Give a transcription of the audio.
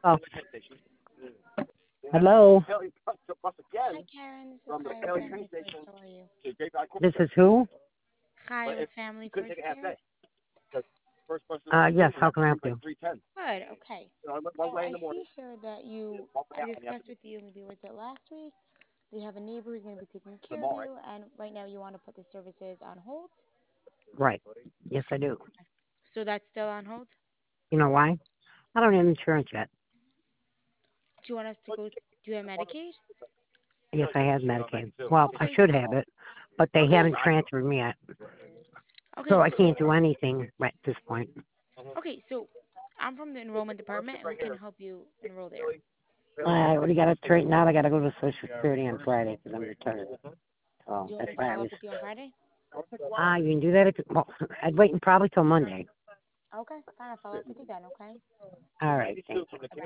Oh, hello. Hi, Karen. This is Kaya with Family First. How are you? This is who? Kaya with Family First Care. Yes. How can I help you? Good. Okay. So I see here that I discussed with you, maybe was it last week? You have a neighbor who's going to be taking care of you, and right now you want to put the services on hold. Right. Yes, I do. So that's still on hold. You know why? I don't have insurance yet. Do you want us to go? Do you have Medicaid? Yes, I have Medicaid. Well, I Okay. should have it, but they Okay. haven't transferred me yet, so Okay. I So can't do anything right at this point. okay. So I'm from the enrollment department, and we can help you enroll there. I already got it straightened out. I got to go to Social Security on Friday because I'm retired. So Do you want that's me to why I follow was. up with you on Friday? You can do that. Well, I'd wait probably till Monday. Okay. Fine. I'll follow up with you then. Okay. All right. Thanks. Bye bye.